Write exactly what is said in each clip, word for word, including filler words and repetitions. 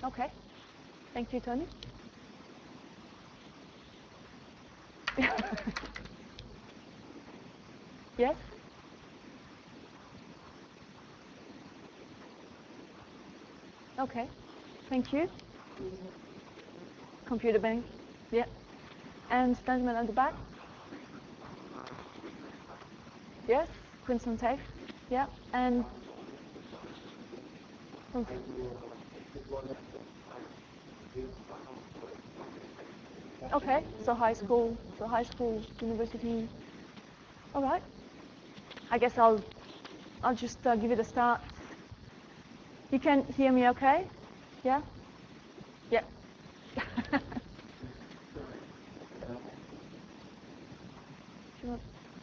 Okay. Thank you, Tony. Yes? Okay. Thank you. Computer bank. Yeah. And gentleman at the back. Yes. Quinton Tafe. Yeah. And okay. So high school. So high school, university. All right. I guess I'll I'll just uh, give it a start. You can hear me okay? Yeah? Yeah. Sure.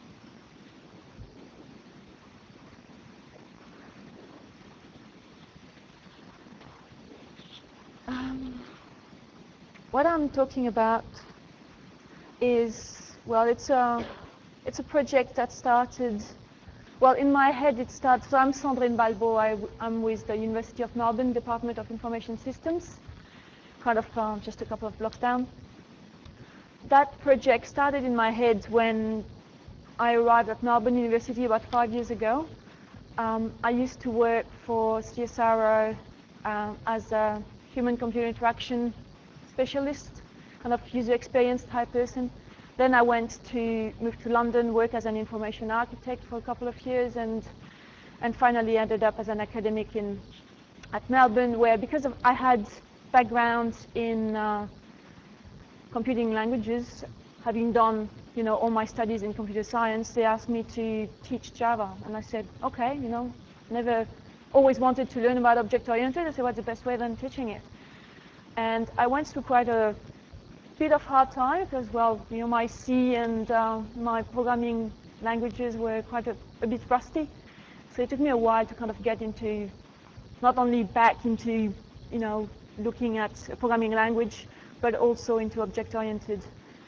Um, what I'm talking about is, well, it's a, it's a project that started, well, in my head it starts, so I'm Sandrine Balbo, I, I'm with the University of Melbourne, Department of Information Systems, kind of uh, just a couple of blocks down. That project started in my head when I arrived at Melbourne University about five years ago. Um, I used to work for C S I R O uh, as a human-computer interaction specialist, kind of user experience type person. Then I went to move to London, work as an information architect for a couple of years, and and finally ended up as an academic in at Melbourne, where because of I had background in uh, computing languages, having done you know all my studies in computer science, they asked me to teach Java, and I said, okay, you know, never always wanted to learn about object-oriented. I said, what's the best way than teaching it? And I went through quite a bit of hard time because, well, you know, my C and uh, my programming languages were quite a, a bit rusty. So it took me a while to kind of get into, not only back into, you know, looking at a programming language, but also into object-oriented.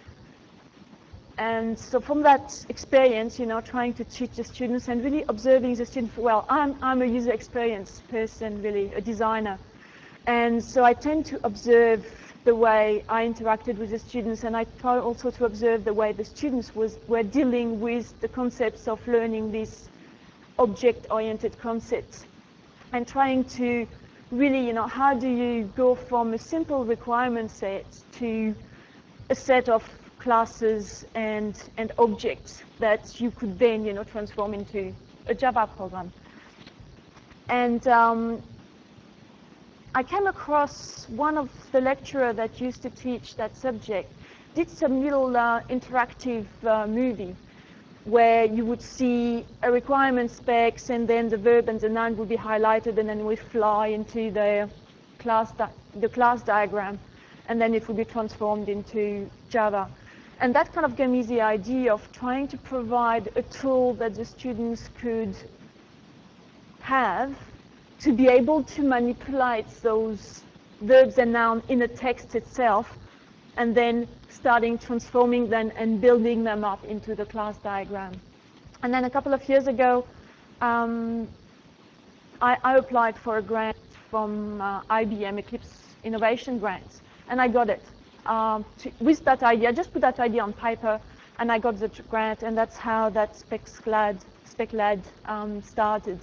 And so from that experience, you know, trying to teach the students and really observing the students, well, I'm, I'm a user experience person, really, a designer. And so I tend to observe the way I interacted with the students, and I try also to observe the way the students was, were dealing with the concepts of learning these object-oriented concepts, and trying to really, you know, how do you go from a simple requirement set to a set of classes and, and objects that you could then, you know, transform into a Java program. And um, I came across one of the lecturer that used to teach that subject, did some little uh, interactive uh, movie where you would see a requirement specs and then the verb and the noun would be highlighted, and then we fly into the class, the class diagram, and then it would be transformed into Java. And that kind of gave me the idea of trying to provide a tool that the students could have to be able to manipulate those verbs and nouns in the text itself, and then starting transforming them and building them up into the class diagram. And then a couple of years ago, um, I, I applied for a grant from uh, I B M, Eclipse Innovation Grants, and I got it. Um, to, with that idea, I just put that idea on paper, and I got the grant, and that's how that SpecLab, SpecLab um, started.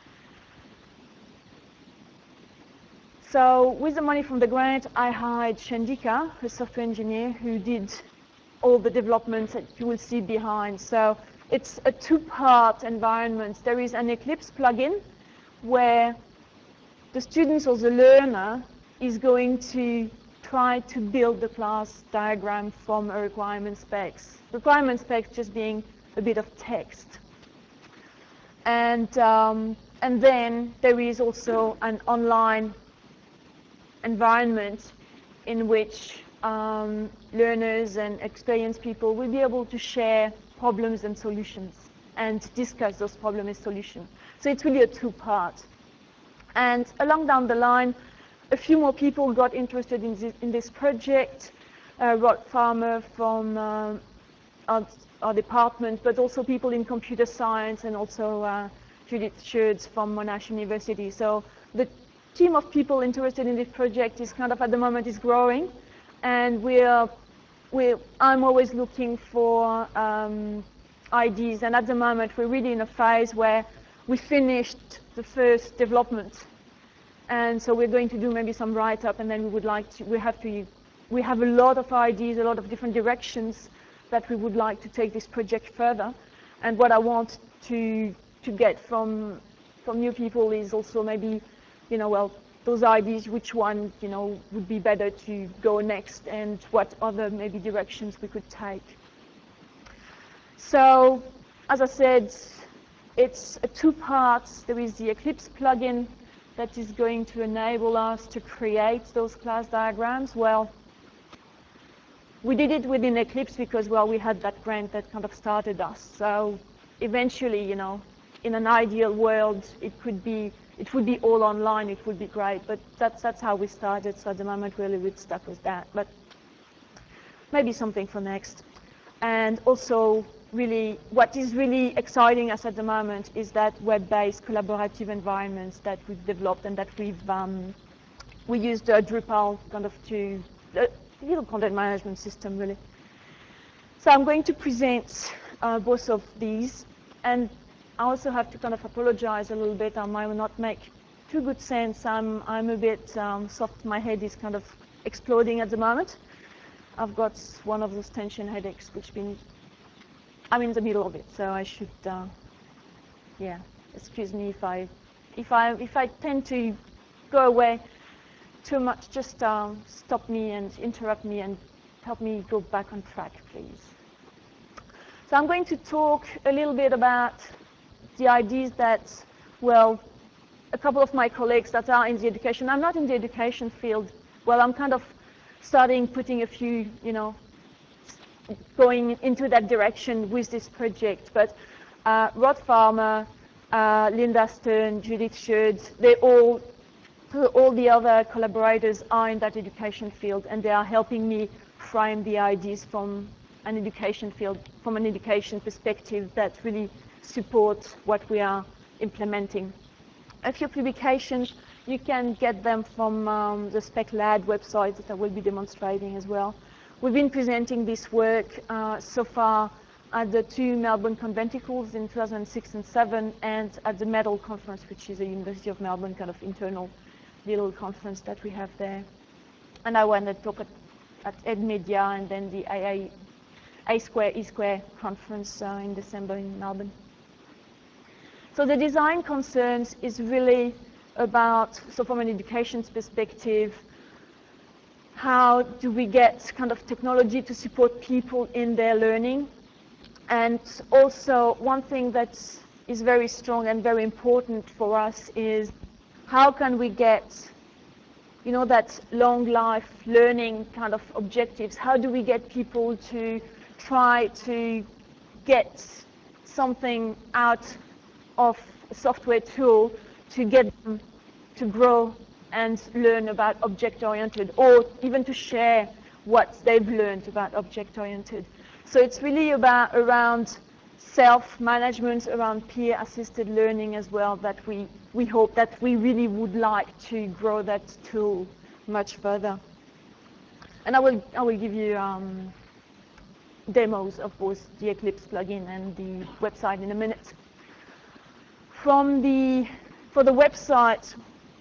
So with the money from the grant, I hired Shandika, a software engineer, who did all the developments that you will see behind. So it's a two-part environment. There is an Eclipse plugin where the students or the learner is going to try to build the class diagram from a requirement specs. Requirement specs just being a bit of text. And, um, and then there is also an online environment in which um, learners and experienced people will be able to share problems and solutions and discuss those problems and solutions. So it's really a two-part. And along down the line, a few more people got interested in this, in this project. Uh, Rod Farmer from uh, our, our department, but also people in computer science, and also uh, Judith Schurz from Monash University. So the team of people interested in this project is kind of, at the moment, is growing, and we're, we're I'm always looking for um, ideas, and at the moment we're really in a phase where we finished the first development, and so we're going to do maybe some write-up, and then we would like to, we have to, we have a lot of ideas, a lot of different directions that we would like to take this project further, and what I want to to get from from new people is also maybe, you know, well, those ideas, which one, you know, would be better to go next, and what other maybe directions we could take. So, as I said, it's a two parts. There is the Eclipse plugin that is going to enable us to create those class diagrams. Well, we did it within Eclipse because, well, we had that grant that kind of started us. So eventually, you know, in an ideal world, it could be, it would be all online, it would be great, but that's, that's how we started, so at the moment we're a little bit stuck with that, but maybe something for next. And also, really, what is really exciting us at the moment is that web-based collaborative environments that we've developed and that we've, um, we used uh, Drupal kind of to, a little content management system, really. So I'm going to present uh, both of these, and I also have to kind of apologize a little bit. I might not make too good sense. I'm, I'm a bit um, soft. My head is kind of exploding at the moment. I've got one of those tension headaches, which been, I'm in the middle of it, so I should, uh, yeah, excuse me if I, if I, if I tend to go away too much. Just um, stop me and interrupt me and help me go back on track, please. So I'm going to talk a little bit about the ideas that, well, a couple of my colleagues that are in the education, I'm not in the education field, well, I'm kind of starting putting a few, you know, going into that direction with this project, but uh, Rod Farmer, uh, Linda Stern, Judith Schuld, they all, all the other collaborators are in that education field, and they are helping me frame the ideas from an education field, from an education perspective that really support what we are implementing. A few publications, you can get them from um, the SpecLad website that I will be demonstrating as well. We've been presenting this work uh, so far at the two Melbourne Conventicles in two thousand six and seven, and at the MEDAL conference, which is a University of Melbourne kind of internal little conference that we have there. And I went and talked at, at EdMedia, and then the A A, A Square, E Square conference uh, in December in Melbourne. So the design concerns is really about, so from an education perspective, how do we get kind of technology to support people in their learning? And also, one thing that is very strong and very important for us is how can we get, you know, that long life learning kind of objectives? How do we get people to try to get something out of a software tool to get them to grow and learn about object-oriented, or even to share what they've learned about object-oriented? So it's really about around self-management, around peer-assisted learning as well, that we, we hope that we really would like to grow that tool much further. And I will, I will give you um, demos of both the Eclipse plugin and the website in a minute. From the, for the website,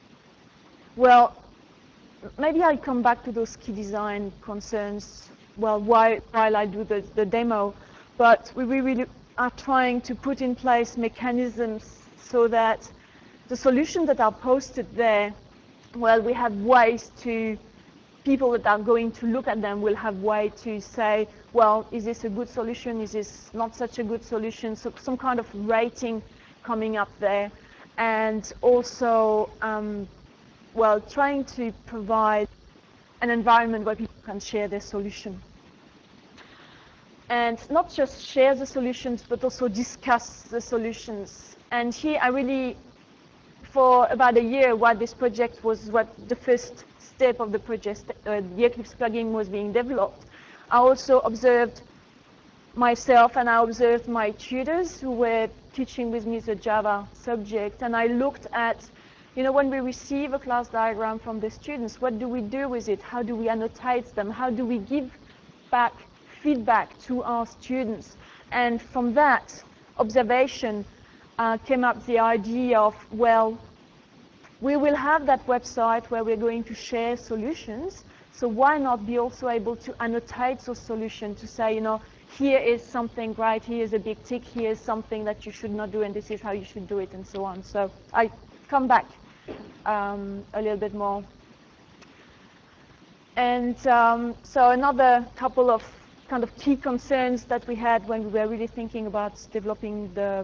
well, maybe I'll come back to those key design concerns, well, why, while I do the, the demo, but we really are trying to put in place mechanisms so that the solutions that are posted there, well, we have ways to, people that are going to look at them will have way to say, well, is this a good solution, is this not such a good solution, so some kind of rating coming up there, and also, um, well, trying to provide an environment where people can share their solution. And not just share the solutions, but also discuss the solutions. And here I really, for about a year, what this project was, what the first step of the project, uh, the Eclipse plugin was being developed, I also observed myself and I observed my tutors who were teaching with me the Java subject, and I looked at You know, when we receive a class diagram from the students, what do we do with it? How do we annotate them? How do we give back feedback to our students? And from that observation uh, came up the idea of, well, we will have that website where we're going to share solutions. So why not be also able to annotate those solutions to say, you know, here is something great, here is a big tick, here is something that you should not do, and this is how you should do it, and so on. So I come back um, a little bit more. And um, so another couple of kind of key concerns that we had when we were really thinking about developing the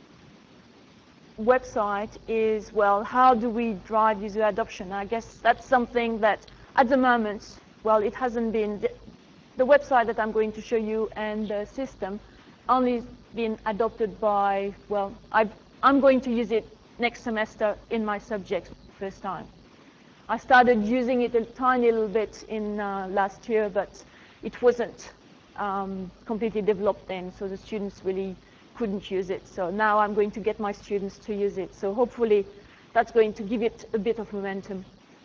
website is, well, how do we drive user adoption? I guess that's something that at the moment, well, it hasn't been, the, the website that I'm going to show you and the system only been adopted by, well, I've, I'm going to use it next semester in my subject first time. I started using it a tiny little bit in uh, last year, but it wasn't um, completely developed then, so the students really couldn't use it. So now I'm going to get my students to use it. So hopefully that's going to give it a bit of momentum.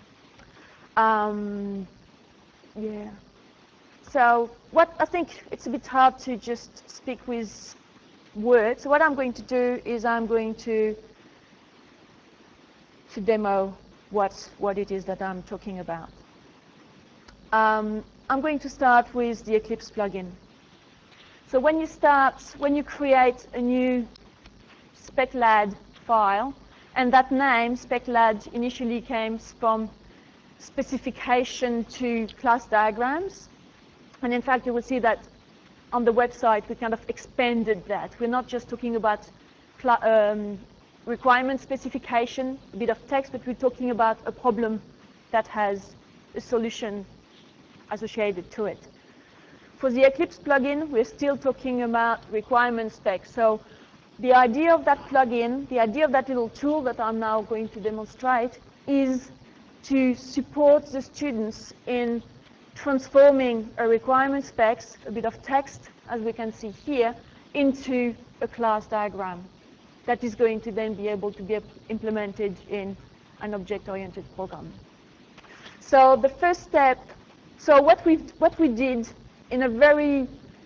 Um, yeah. So what I think it's a bit hard to just speak with words. So what I'm going to do is I'm going to to demo what what it is that I'm talking about. Um, I'm going to start with the Eclipse plugin. So when you start, when you create a new SpecLad file, and that name, SpecLad, initially came from specification to class diagrams. And in fact, you will see that on the website, we kind of expanded that. We're not just talking about um, requirement specification, a bit of text, but we're talking about a problem that has a solution associated to it. For the Eclipse plugin, we're still talking about requirement specs. So the idea of that plugin, the idea of that little tool that I'm now going to demonstrate, is to support the students in transforming a requirement specs, a bit of text, as we can see here, into a class diagram that is going to then be able to be implemented in an object-oriented program. So the first step, so what we what we did in a very,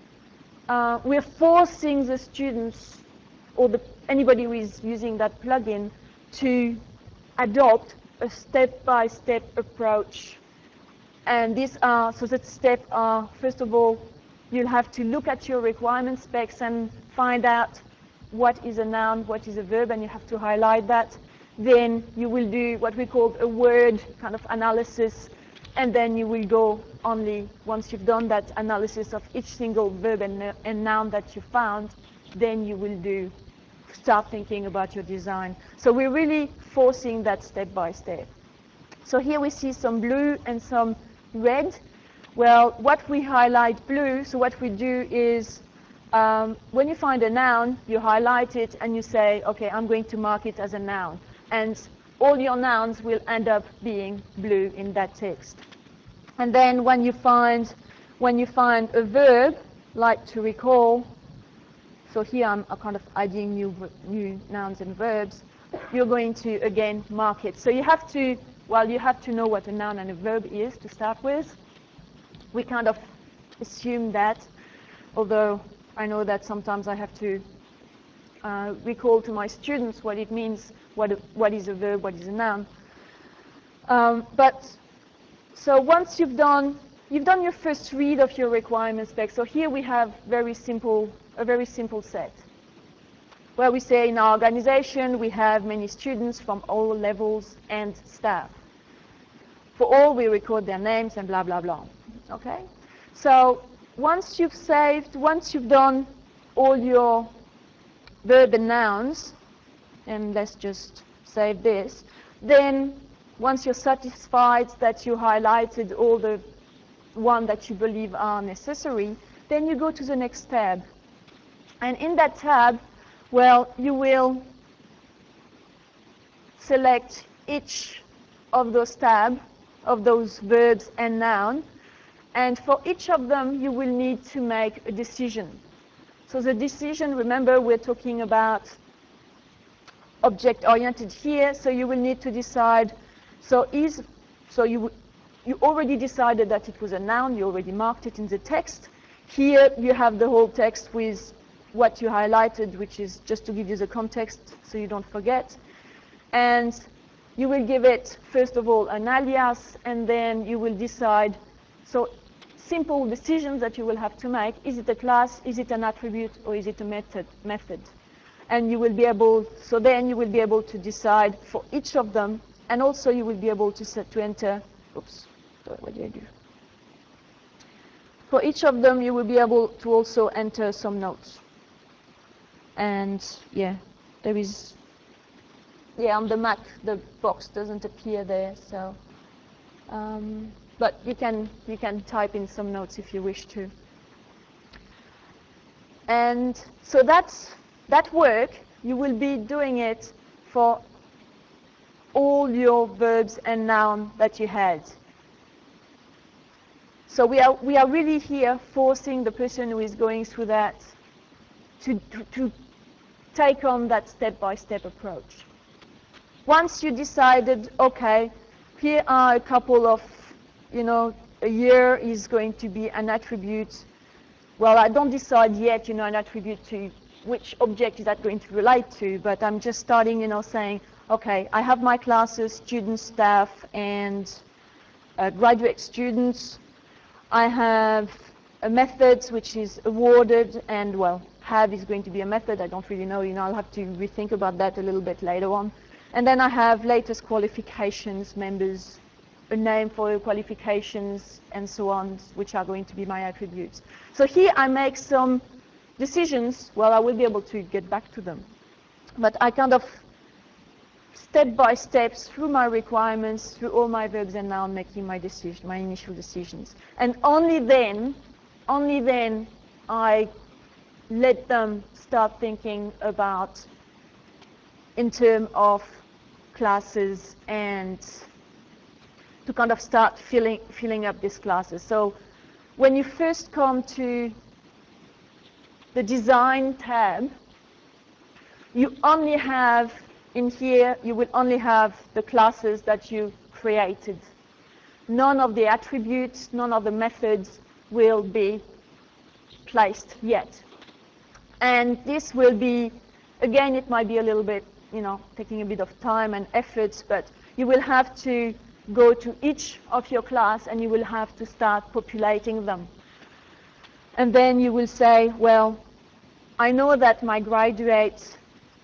uh, we're forcing the students or the, anybody who is using that plugin to adopt a step-by-step approach. And these are, so that steps are, first of all, you'll have to look at your requirement specs and find out what is a noun, what is a verb, and you have to highlight that. Then you will do what we call a word kind of analysis, and then you will go only, once you've done that analysis of each single verb and, and noun that you found, then you will do, start thinking about your design. So we're really forcing that step by step. So here we see some blue and some red. Well, what we highlight blue, so what we do is, um, when you find a noun, you highlight it and you say, okay, I'm going to mark it as a noun. And all your nouns will end up being blue in that text. And then when you find, when you find a verb, like to recall, so here I'm kind of adding new, new nouns and verbs, you're going to, again, mark it. So you have to, well, you have to know what a noun and a verb is to start with. We kind of assume that, although I know that sometimes I have to uh, recall to my students what it means, what, a, what is a verb, what is a noun. Um, but so once you've done, you've done your first read of your requirement spec. So here we have very simple, a very simple set, where we say in our organization we have many students from all levels and staff. For all, we record their names and blah, blah, blah. Okay? So once you've saved, once you've done all your verb and nouns, and let's just save this, then once you're satisfied that you highlighted all the one that you believe are necessary, then you go to the next tab. And in that tab, well, you will select each of those tabs, of those verbs and noun, and for each of them you will need to make a decision. So the decision, remember, we're talking about object-oriented here, so you will need to decide, so is, so you, you already decided that it was a noun, you already marked it in the text. Here you have the whole text with what you highlighted, which is just to give you the context so you don't forget. And you will give it, first of all, an alias, and then you will decide, so simple decisions that you will have to make. Is it a class, is it an attribute, or is it a method? method? And you will be able, so then you will be able to decide for each of them, and also you will be able to set, to enter, oops, what did I do? For each of them, you will be able to also enter some notes. And yeah, there is, yeah, on the Mac, the box doesn't appear there, so, um, but you can, you can type in some notes if you wish to. And so that's, that work, you will be doing it for all your verbs and nouns that you had. So we are, we are really here forcing the person who is going through that to, to, to take on that step-by-step approach. Once you decided, okay, here are a couple of, you know, a year is going to be an attribute. Well, I don't decide yet, you know, an attribute to which object is that going to relate to, but I'm just starting, you know, saying, okay, I have my classes, students, staff, and uh, graduate students. I have a method which is awarded, and well, have is going to be a method. I don't really know, you know, I'll have to rethink about that a little bit later on. And then I have latest qualifications, members, a name for your qualifications, and so on, which are going to be my attributes. So here I make some decisions. Well, I will be able to get back to them. But I kind of step by step through my requirements, through all my verbs and nouns, making my decision, my initial decisions. And only then, only then I let them start thinking about in terms of classes and to kind of start filling, filling up these classes. So when you first come to the design tab, you only have in here, you will only have the classes that you created. None of the attributes, none of the methods will be placed yet. And this will be, again, it might be a little bit, you know, taking a bit of time and effort, but you will have to go to each of your class and you will have to start populating them. And then you will say, well, I know that my graduate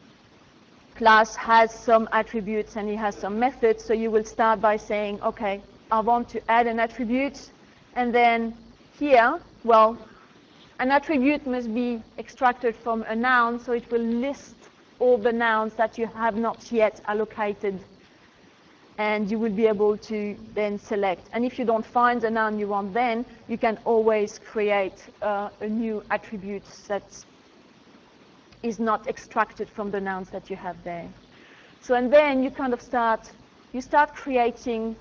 class has some attributes and it has some methods, so you will start by saying, okay, I want to add an attribute, and then here, well, an attribute must be extracted from a noun, so it will list all the nouns that you have not yet allocated, and you will be able to then select. And if you don't find the noun you want, then you can always create uh, a new attribute that is not extracted from the nouns that you have there. So, and then you kind of start, you start creating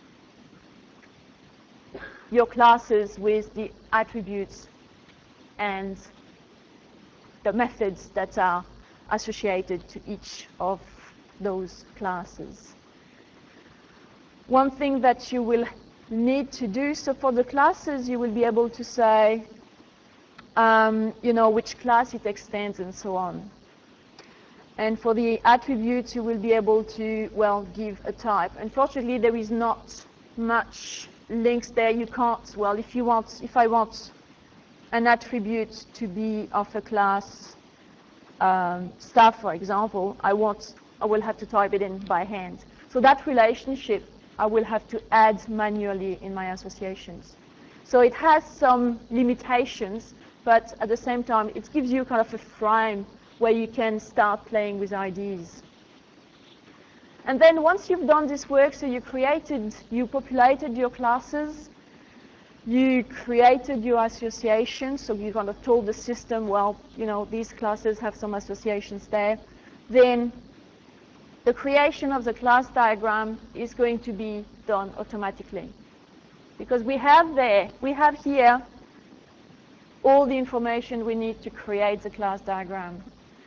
your classes with the attributes and the methods that are associated to each of those classes. One thing that you will need to do, so for the classes you will be able to say, um, you know, which class it extends and so on. And for the attributes you will be able to, well, give a type. Unfortunately there is not much links there. You can't, well, if you want, if I want an attribute to be of a class um, staff, for example, I want, I will have to type it in by hand. So that relationship I will have to add manually in my associations. So it has some limitations, but at the same time it gives you kind of a frame where you can start playing with ideas. And then once you've done this work, so you created, you populated your classes, you created your associations, so you kind of told the system, well, you know, these classes have some associations there. Then the creation of the class diagram is going to be done automatically. Because we have there, we have here all the information we need to create the class diagram.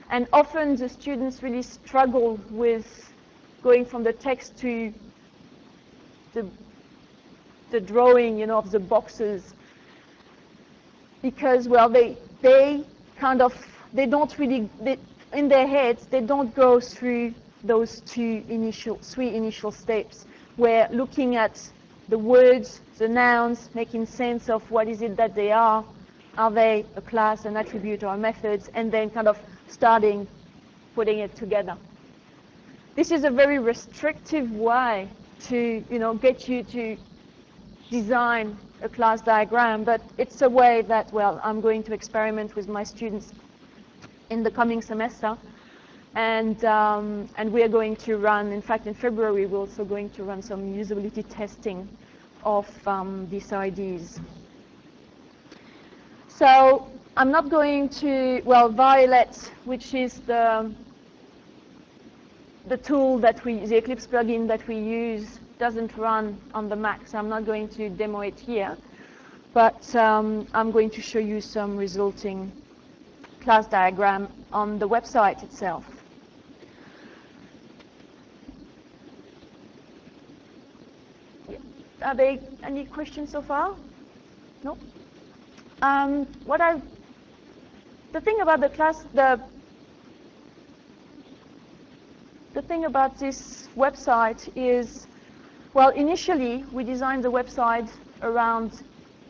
And often the students really struggle with going from the text to the, the drawing, you know, of the boxes, because, well, they, they kind of, they don't really, they, in their heads, they don't go through those two initial, three initial steps, where looking at the words, the nouns, making sense of what is it that they are, are they a class, an attribute, or a method, and then kind of starting putting it together. This is a very restrictive way to, you know, get you to design a class diagram, but it's a way that, well, I'm going to experiment with my students in the coming semester, and um, and we are going to run, in fact in February we're also going to run some usability testing of um, these ideas. So I'm not going to, well, Violet, which is the the tool that we, the Eclipse plugin that we use, doesn't run on the Mac, so I'm not going to demo it here, but um, I'm going to show you some resulting class diagram on the website itself. Are there any questions so far? No? Um, what I, the thing about the class, the the thing about this website is, well, initially we designed the website around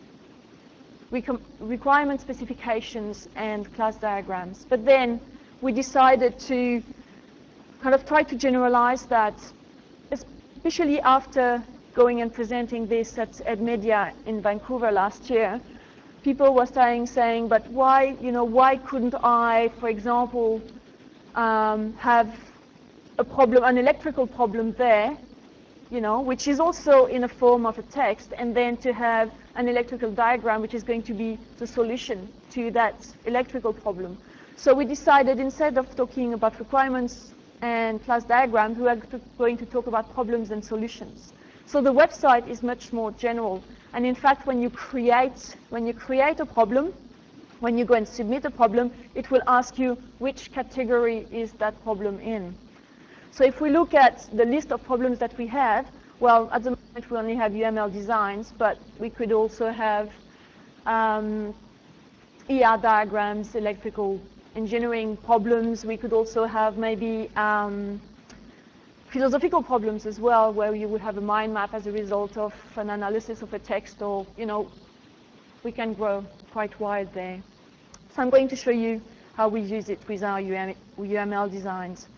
requirement specifications and class diagrams, but then we decided to kind of try to generalize that, especially after going and presenting this at EdMedia in Vancouver last year. People were starting saying, but why, you know, why couldn't I, for example, um, have a problem, an electrical problem there, you know, which is also in a form of a text, and then to have an electrical diagram which is going to be the solution to that electrical problem. So we decided, instead of talking about requirements and class diagrams, we are going to talk about problems and solutions. So the website is much more general, and in fact when you create when you create a problem, when you go and submit a problem, it will ask you which category is that problem in. So if we look at the list of problems that we have, well, at the moment we only have U M L designs, but we could also have um, E R diagrams, electrical engineering problems. We could also have maybe um, philosophical problems as well, where you would have a mind map as a result of an analysis of a text, or, you know, we can grow quite wide there. So I'm going to show you how we use it with our U M L designs.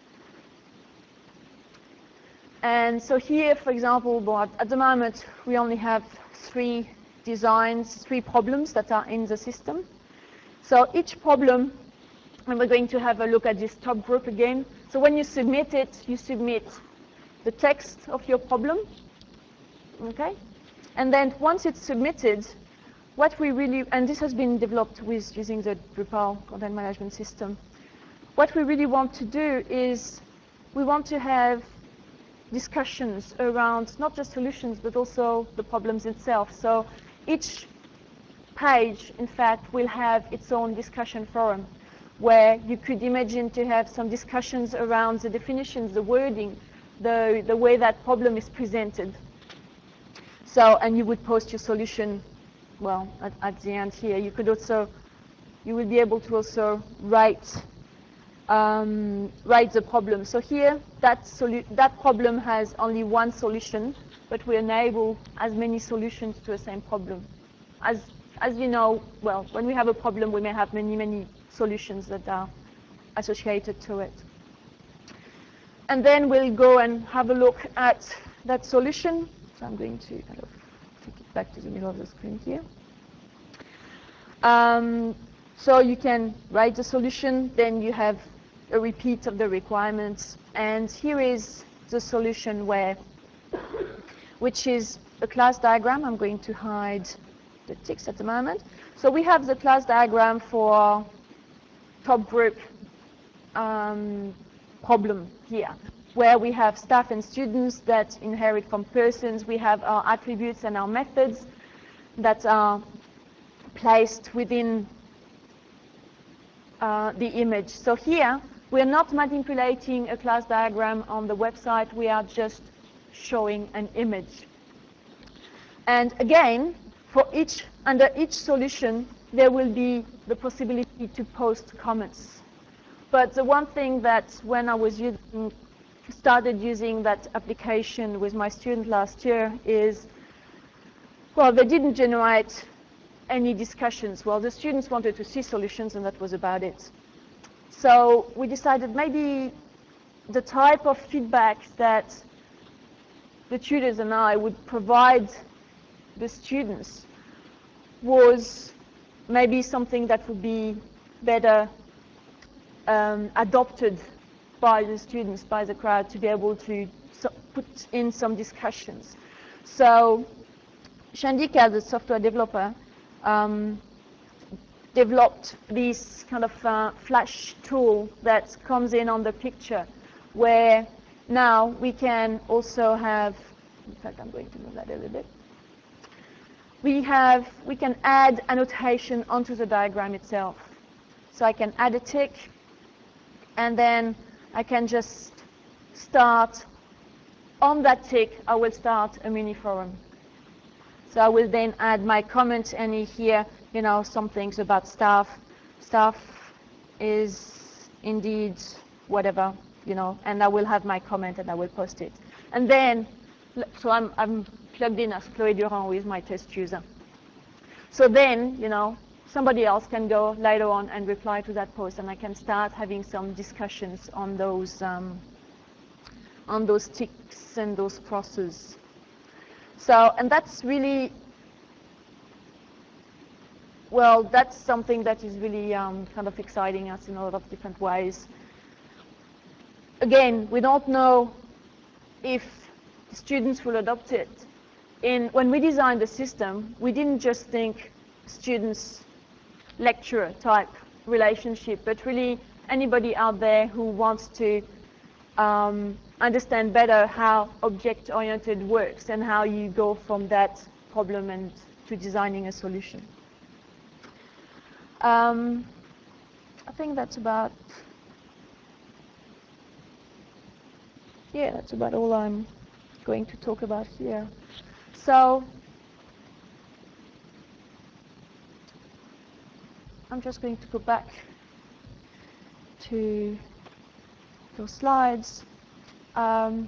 And so here, for example, but at the moment, we only have three designs, three problems that are in the system. So each problem, and we're going to have a look at this top group again. So when you submit it, you submit the text of your problem, okay? And then once it's submitted, what we really, and this has been developed with using the Drupal content management system, what we really want to do is we want to have discussions around not just solutions, but also the problems itself. So each page, in fact, will have its own discussion forum, where you could imagine to have some discussions around the definitions, the wording, the, the way that problem is presented. So, and you would post your solution, well, at, at the end here. You could also, you will be able to also write Um, write the problem. So here, that, that problem has only one solution, but we enable as many solutions to the same problem. As, as you know, well, when we have a problem, we may have many, many solutions that are associated to it. And then we'll go and have a look at that solution. So I'm going to kind of take it back to the middle of the screen here. Um, so you can write the solution, then you have a repeat of the requirements, and here is the solution where, which is a class diagram. I'm going to hide the ticks at the moment. So we have the class diagram for top group um, problem here, where we have staff and students that inherit from persons. We have our attributes and our methods that are placed within uh, the image. So here, we're not manipulating a class diagram on the website. We are just showing an image. And again, for each, under each solution, there will be the possibility to post comments. But the one thing that when I was using, started using that application with my student last year is, well, they didn't generate any discussions. Well, the students wanted to see solutions, and that was about it. So we decided maybe the type of feedback that the tutors and I would provide the students was maybe something that would be better um, adopted by the students, by the crowd, to be able to so put in some discussions. So Shandika, the software developer, um, developed this kind of uh, flash tool that comes in on the picture, where now we can also have, in fact, I'm going to move that a little bit. We have, we can add annotation onto the diagram itself. So I can add a tick, and then I can just start, on that tick, I will start a mini forum. So I will then add my comment, and here, you know, some things about staff. Staff is indeed whatever, you know, and I will have my comment and I will post it. And then, so I'm, I'm plugged in as Chloé Durand, who is my test user. So then, you know, somebody else can go later on and reply to that post, and I can start having some discussions on those, um, on those ticks and those crosses. So, and that's really, well, that's something that is really um, kind of exciting us in a lot of different ways. Again, we don't know if students will adopt it. In, when we designed the system, we didn't just think students lecturer type relationship, but really anybody out there who wants to um, understand better how object-oriented works and how you go from that problem and to designing a solution. Um, I think that's about, yeah, that's about all I'm going to talk about here. So I'm just going to go back to those slides. Um,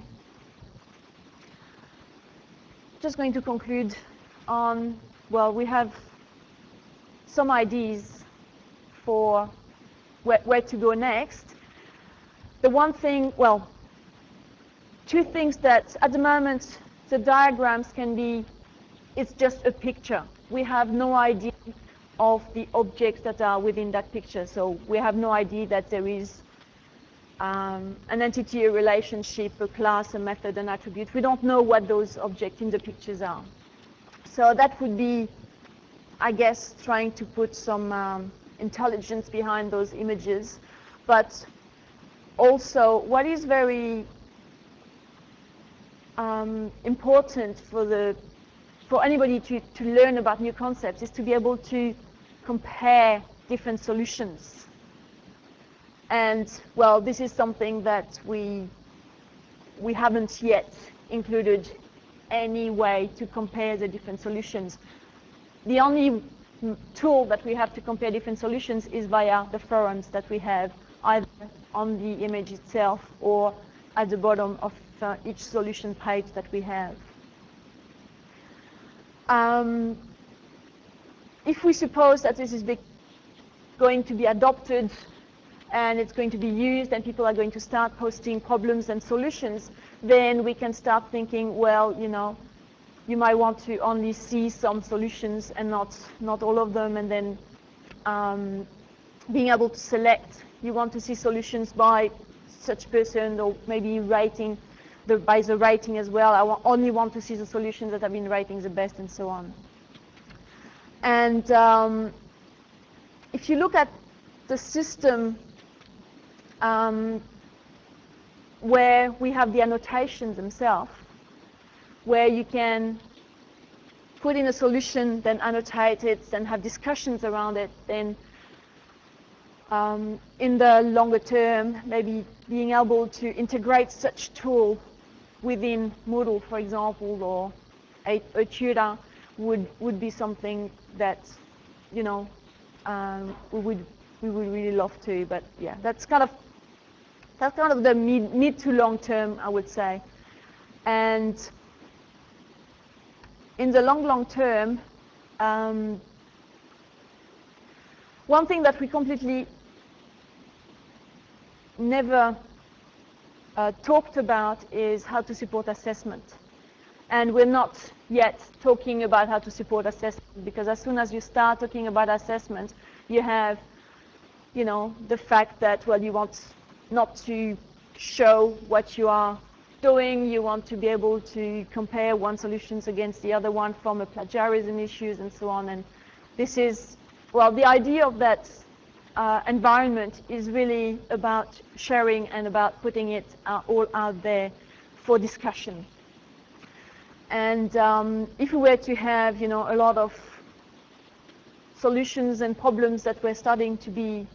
just going to conclude on, well, we have some ideas for where, where to go next. The one thing, well, two things that at the moment the diagrams can be, it's just a picture. We have no idea of the objects that are within that picture. So we have no idea that there is um, an entity, a relationship, a class, a method, an attribute. We don't know what those objects in the pictures are. So that would be, I guess, trying to put some um, intelligence behind those images. But also, what is very um, important for the for anybody to, to learn about new concepts is to be able to compare different solutions. And, well, this is something that we we haven't yet included any way to compare the different solutions. The only tool that we have to compare different solutions is via the forums that we have, either on the image itself or at the bottom of uh, each solution page that we have. Um, if we suppose that this is going to be adopted and it's going to be used and people are going to start posting problems and solutions, then we can start thinking, well, you know, you might want to only see some solutions and not, not all of them, and then um, being able to select, you want to see solutions by such person, or maybe rating the, by the rating as well. I only want to see the solutions that have been rating the best, and so on. And um, if you look at the system um, where we have the annotations themselves, where you can put in a solution, then annotate it, then have discussions around it, then um, in the longer term, maybe being able to integrate such tool within Moodle, for example, or a, a tutor would would be something that, you know, um, we would we would really love to. But yeah, that's kind of that's kind of the mid mid to long term, I would say. And in the long long term, um, one thing that we completely never uh, talked about is how to support assessment. And we're not yet talking about how to support assessment, because as soon as you start talking about assessment, you have, you know, the fact that, well, you want not to show what you are doing, you want to be able to compare one solutions against the other one from a plagiarism issues and so on. And this is, well, the idea of that uh, environment is really about sharing and about putting it uh, all out there for discussion. And um, if we were to have, you know, a lot of solutions and problems that were starting to be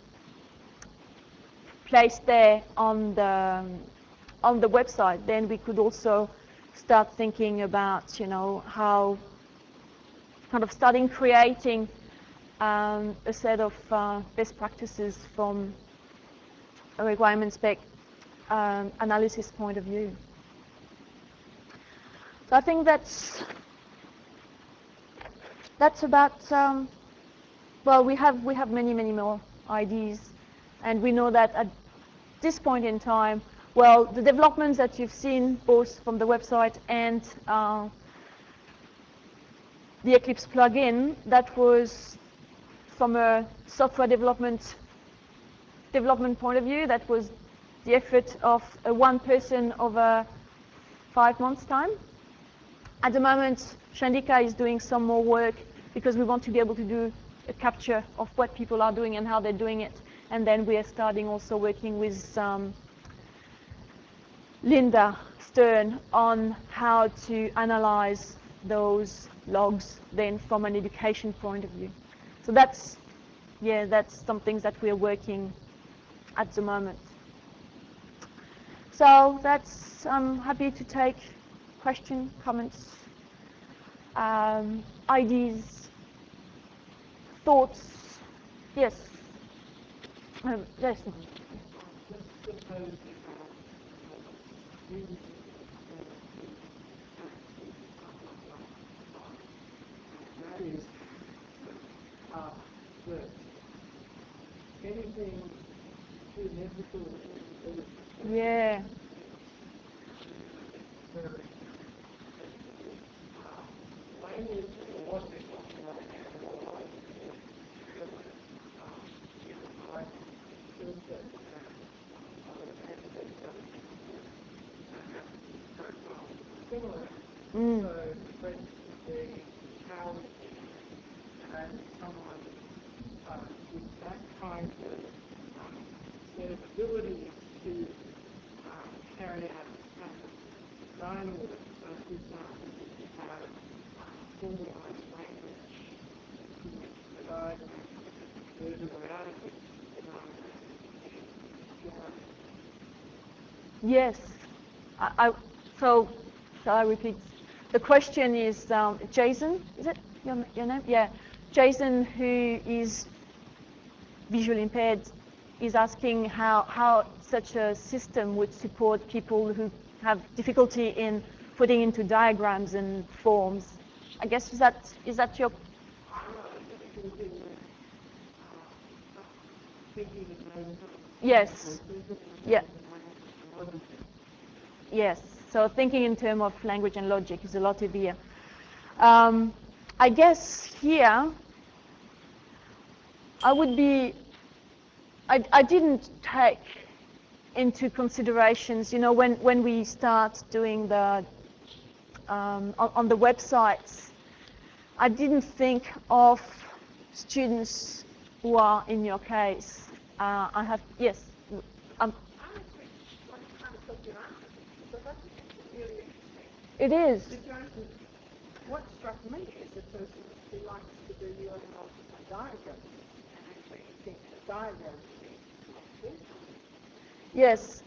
placed there on the on the website, then we could also start thinking about, you know, how kind of starting creating um, a set of uh, best practices from a requirement spec um, analysis point of view. So I think that's that's about. Um, well, we have we have many many more ideas, and we know that at this point in time, well, the developments that you've seen both from the website and uh, the Eclipse plugin, that was from a software development development point of view, that was the effort of a one person over five months time. At the moment, Shandika is doing some more work because we want to be able to do a capture of what people are doing and how they're doing it. And then we are starting also working with um, Linda Stern on how to analyze those logs then from an education point of view. So that's, yeah, that's some things that we're working at the moment. So that's, I'm happy to take questions, comments, um, ideas, thoughts. Yes. Um, yes. Uh, that anything inevitable is Yeah. very language or logic similar. Mm. So the question would be how can someone uh, with that kind of um, set of abilities to um, carry out some design work, so for example, to have formalized language to provide version reality. Yes. I, I, so, shall I repeat? The question is um, Jason, is it your, your name? Yeah. Jason, who is visually impaired, is asking how, how such a system would support people who have difficulty in putting into diagrams and forms. I guess, is that, is that your... Yes. Yeah. Yes. So thinking in terms of language and logic is a lot easier. Um, I guess here I would be. I, I didn't take into considerations, you know, when when we start doing the um, on, on the websites, I didn't think of students who are in your case. Uh, I have yes. Um, it is. What struck me is a person who likes to do a diagram and actually think the diagram Yes.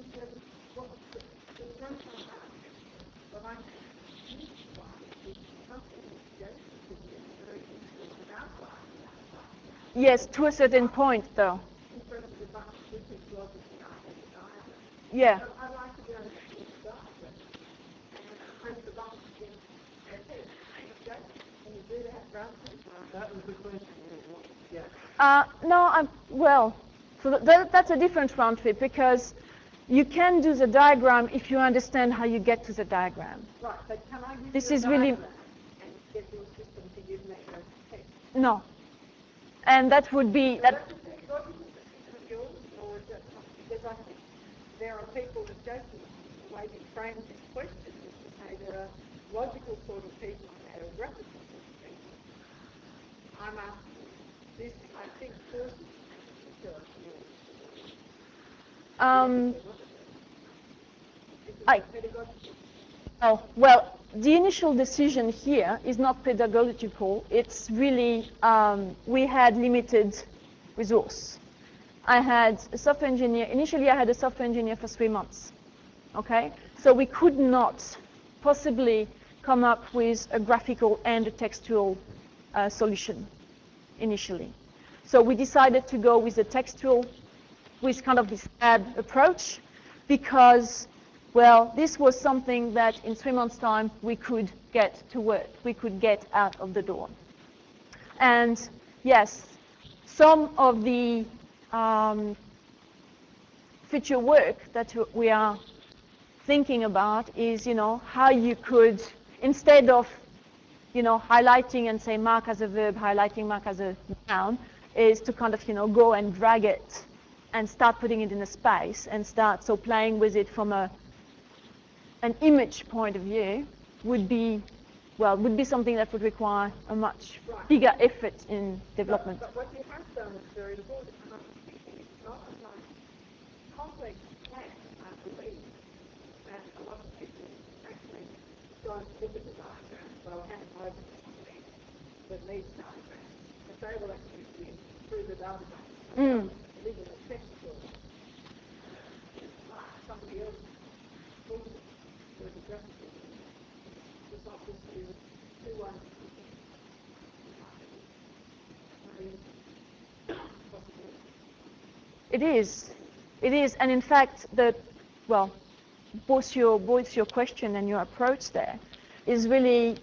Yes, to a certain point, though. Yeah. That was the question. Yeah. Uh, no, I'm, well, so th that's a different round trip because you can do the diagram if you understand how you get to the diagram. Right, but can I give This you a is really diagram and get your system to give me a text? no, and that would be So that. that's a pedagogical system of yours, or is that something, because I think there are people that Jason maybe frames his questions to say there are logical sort of people and there are graphical sort of people. I'm asking this, I think, course Um, is it I, pedagogical? oh, well, the initial decision here is not pedagogical. It's really, um, we had limited resource. I had a software engineer, initially I had a software engineer for three months, okay? So we could not possibly come up with a graphical and a textual uh, solution initially. So we decided to go with a textual, with kind of this ad approach, because, well, this was something that in three months' time we could get to work, we could get out of the door. And yes, some of the um, future work that we are thinking about is, you know, how you could, instead of, you know, highlighting and say mark as a verb, highlighting mark as a noun, is to kind of, you know, go and drag it and start putting it in a space and start so playing with it from a an image point of view would be, well, would be something that would require a much Right. bigger effort in development. But, but what you have done is very important. And I'm thinking it's not a nice complex plan, I believe. And a lot of people actually don't look at the diagrams. They'll hand them over to somebody that needs diagrams. But they will actually see it through the database. Mm. Live in a text or somebody else pulls it through the graphical. It's not just two, two ones. It is. It is. And in fact, the, well, both your, both your question and your approach there is really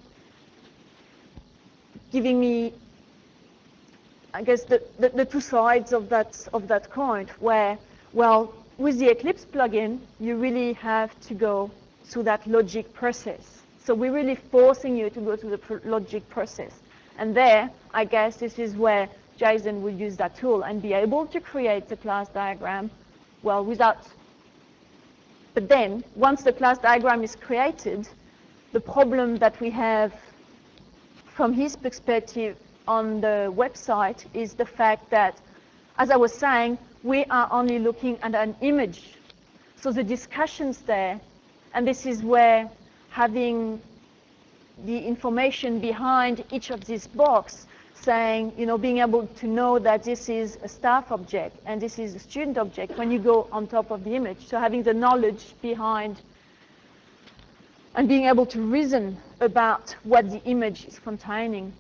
giving me, I guess, the, the, the two sides of that, of that coin, where, well, with the Eclipse plugin, you really have to go through that logic process. So we're really forcing you to go through the pr logic process. And there, I guess this is where Jason will use that tool and be able to create the class diagram, well, without, but then, once the class diagram is created, the problem that we have from his perspective on the website is the fact that, as I was saying, we are only looking at an image. So the discussions there, and this is where having the information behind each of these boxes, saying, you know, being able to know that this is a staff object and this is a student object when you go on top of the image. So having the knowledge behind and being able to reason about what the image is containing.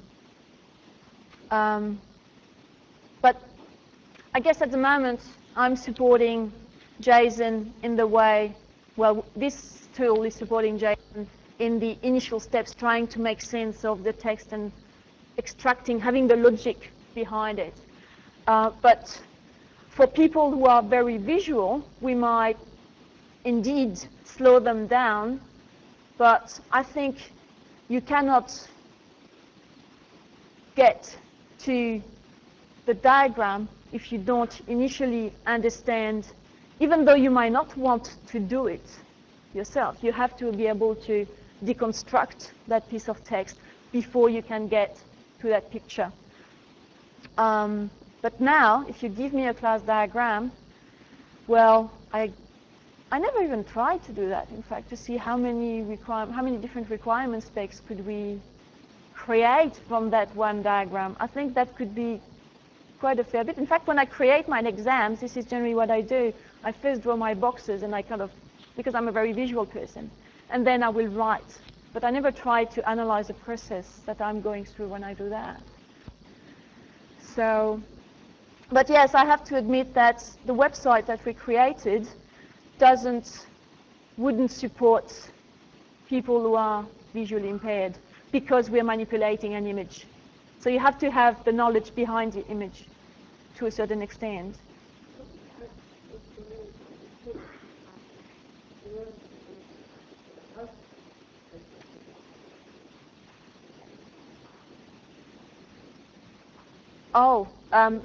Um, but I guess at the moment, I'm supporting Jason in the way, well, this tool is supporting Jason in the initial steps, trying to make sense of the text and extracting, having the logic behind it. Uh, but for people who are very visual, we might indeed slow them down, but I think you cannot get to the diagram if you don't initially understand, even though you might not want to do it yourself, you have to be able to deconstruct that piece of text before you can get to that picture. Um, but now, if you give me a class diagram, well, I I never even tried to do that, in fact, to see how many require how many different requirement specs could we create from that one diagram. I think that could be quite a fair bit. In fact, when I create my exams, this is generally what I do. I first draw my boxes, and I kind of, because I'm a very visual person, and then I will write. But I never try to analyze the process that I'm going through when I do that. So, but yes, I have to admit that the website that we created doesn't, wouldn't support people who are visually impaired because we're manipulating an image. So you have to have the knowledge behind the image to a certain extent. Oh, um,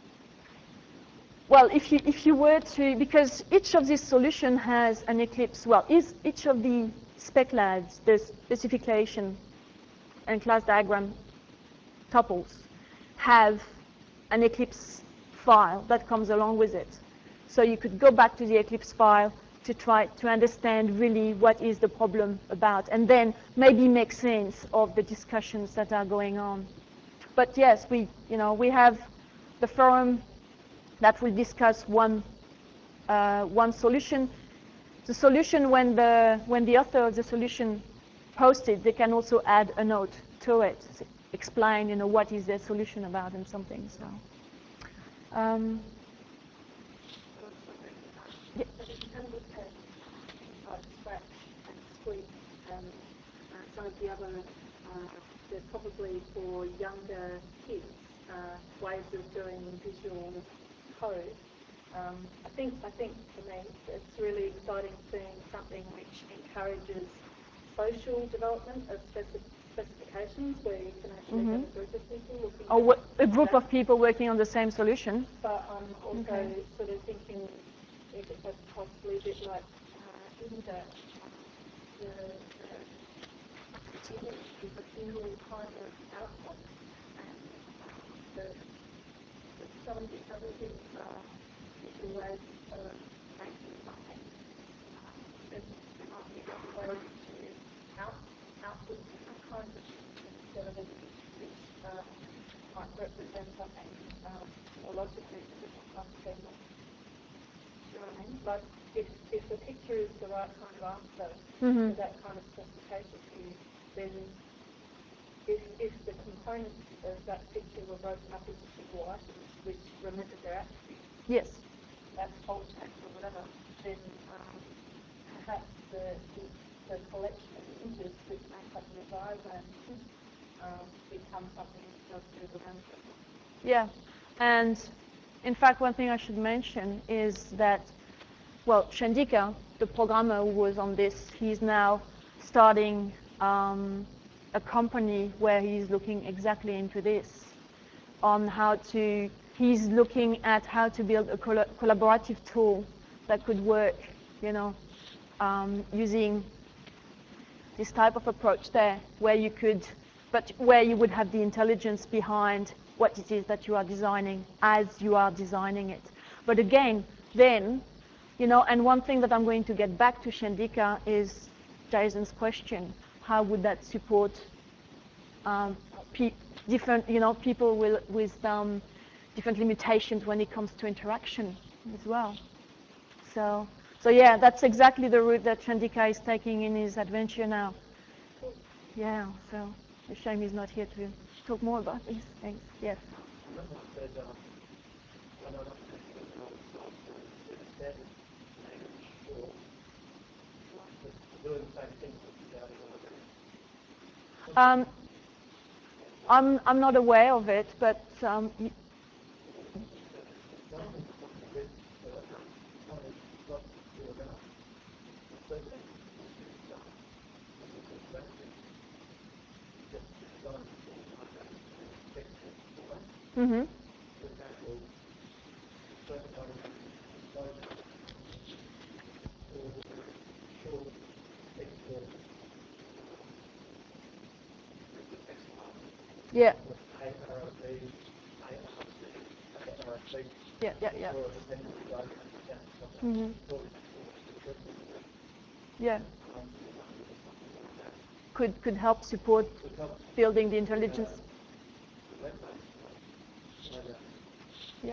well, if you if you were to, because each of these solution has an Eclipse. Well, is each of the spec labs, the specification and class diagram tuples have an Eclipse file that comes along with it. So you could go back to the Eclipse file to try to understand really what is the problem about, and then maybe make sense of the discussions that are going on. But yes, we, you know, we have the forum that will discuss one uh, one solution. The solution, when the when the author of the solution posts it, they can also add a note to it, explain, you know, what is their solution about and something. So. Um, yeah. Some of the other, uh, they're probably for younger kids, uh, ways of doing visual code. Um, I think, I think for me, it's really exciting seeing something which encourages social development of specific specifications, where you can actually mm-hmm. have a group of people looking oh, what, a group of people working on the same solution. But I'm um, also okay. sort of thinking if it's possibly a bit like uh, isn't that the, the image is a single kind of output, and the, the some of the other things are different ways of making something. There might be other ways to out, output different kinds of things instead of it, which uh, might represent something um, more logically to different kinds of people. You know what I mean? Like if, if the picture is the right kind of answer mm-hmm. to that kind of specification view, then if, if the components of that picture were broken up into single items which remember their attributes, yes, that's alt text or whatever, then um, perhaps the, the, the collection of images which make up the diagram um, become something that does do the benefit. Yeah, and in fact, one thing I should mention is that, well, Chandika, the programmer who was on this, he's now starting um, a company where he's looking exactly into this, on how to, he's looking at how to build a col collaborative tool that could work, you know, um, using this type of approach there, where you could, but where you would have the intelligence behind what it is that you are designing as you are designing it. But again, then, you know, and one thing that I'm going to get back to Chandika is Jason's question: how would that support um, pe different, you know, people with with um, different limitations when it comes to interaction as well? So, so yeah, that's exactly the route that Chandika is taking in his adventure now. Yeah, so a shame he's not here to talk more about these things. Yes. Um, I'm I'm not aware of it, but um, mm-hmm. Yeah. Yeah, yeah, yeah. Mm-hmm. Yeah. Could could help support building the intelligence. Yeah.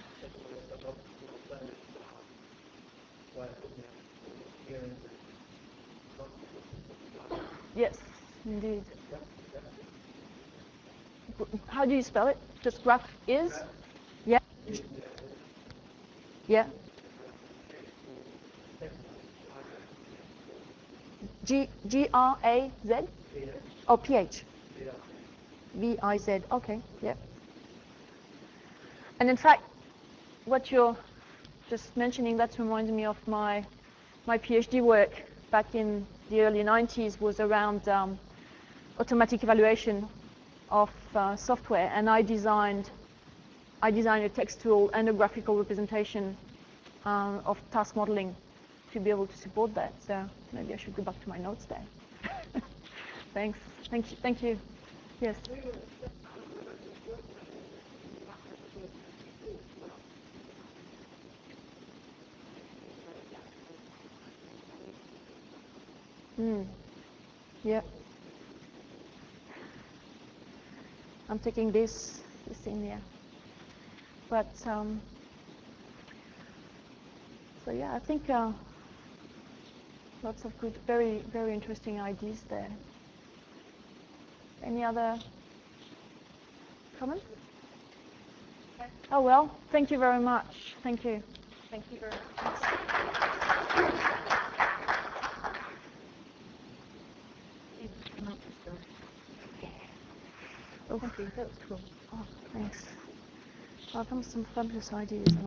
Yes, indeed. How do you spell it? Just graph is? Yeah. Yeah. G G R A Z? Oh, P H. V I Z. Okay. Yeah. And in fact, what you're just mentioning, that reminds me of my my PhD work back in the early nineties was around um, automatic evaluation of uh, software, and I designed I designed a textual and a graphical representation um, of task modeling to be able to support that. So maybe I should go back to my notes there. Thanks. Thank you. Thank you. Yes. Mm. Yeah. I'm taking this this in here. But um, so yeah, I think uh, lots of good, very very interesting ideas there. Any other comments? Oh well, thank you very much. Thank you. Thank you very much. Oh, thank you. That was cool. Oh, thanks. Well, some fabulous ideas.